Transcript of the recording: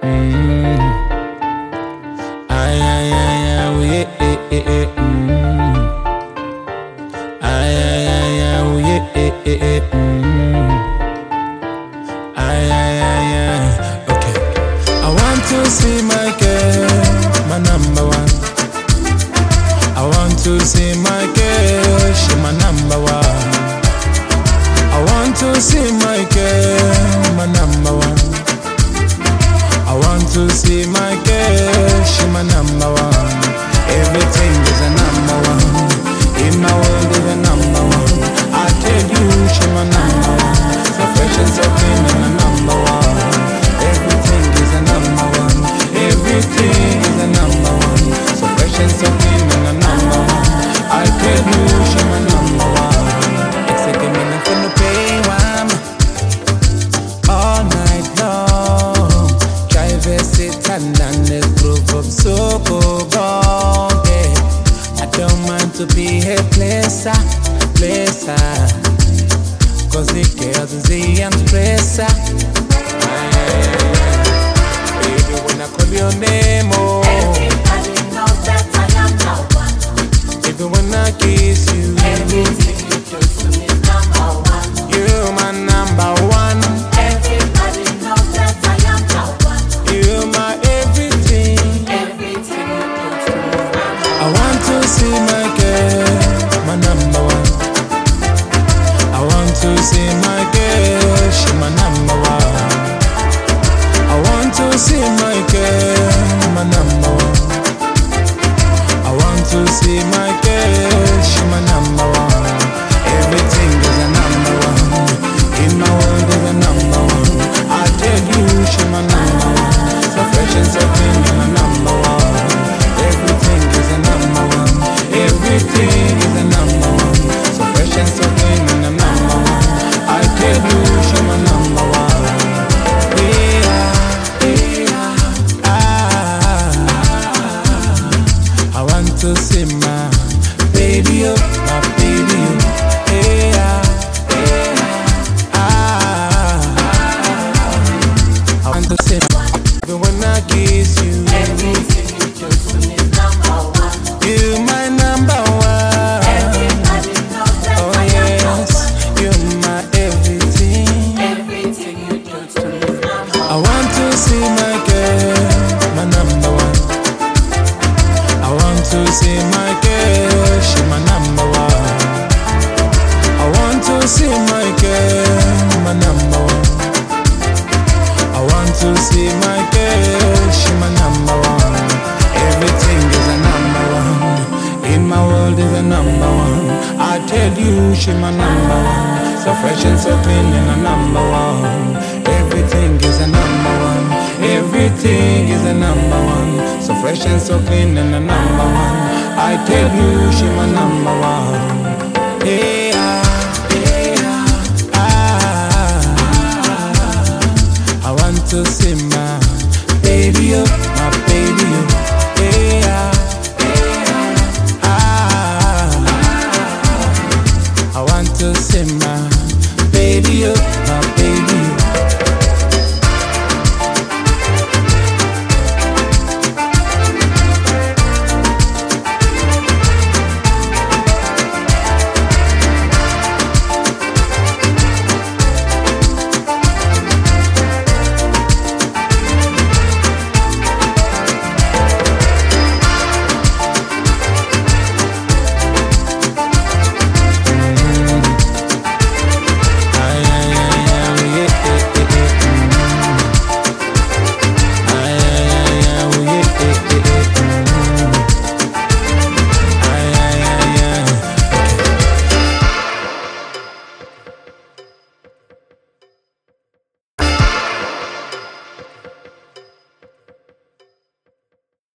Ay, ay, ay, ay, oh, yeah, Ay, ay, ay, ay, oh, yeah, Ay, ay, ay, ay. Okay. I want to see my girl, my number one. I want to see my girl, she my number one. I want to see my girl, my number one. I want to see my girl, she my number one. Everything is a number one. In my world is a number one. I tell you, she my number one. So fresh and so clean and a number one. Everything is a number one. Everything is a number one. So fresh and so clean and a number one. I tell you, she my number one. It's like a minute for the pay one. All night long. Drive a sit and the groove of so good. Yeah. I don't mind to be a placer. Cause the girls is the expressor. Baby, when I call your name, oh, everybody knows that I am the one. even when I kiss you, Everything you do to me is number one. you're my number one. Everybody knows that I am the one. You're my everything. Everything you do to me is number one. I want to see my girl, my number one. I want to see my girl, she my number one. I want to see my girl, my number one. I want to see my girl, she my number one. Everything is a number one. In my world is a number one. I tell you, she my number one. So fresh and so clean, you're my number one. Everything is a number one. Everything is a number one. So fresh and so clean, and a number one. I tell you, she my number one. I want to see my baby, oh, my baby, oh. I want to see even when I kiss you. Everything you do to me is number one. You my number one. Everybody knows that Oh I am the yes, one. you're my everything. Everything you do to me is number I one. want to see my girl, my number one. I want to see my girl, she my number one. I want to see my girl, my number one. I want to see my girl, she my number one. Everything is a number one. In my world is a number one. I tell you, she my number one. So fresh and so clean and a number one. Everything is a number one. Everything is a number one. So fresh and so clean and a number one. I tell you, she my number one. Hey, I want to see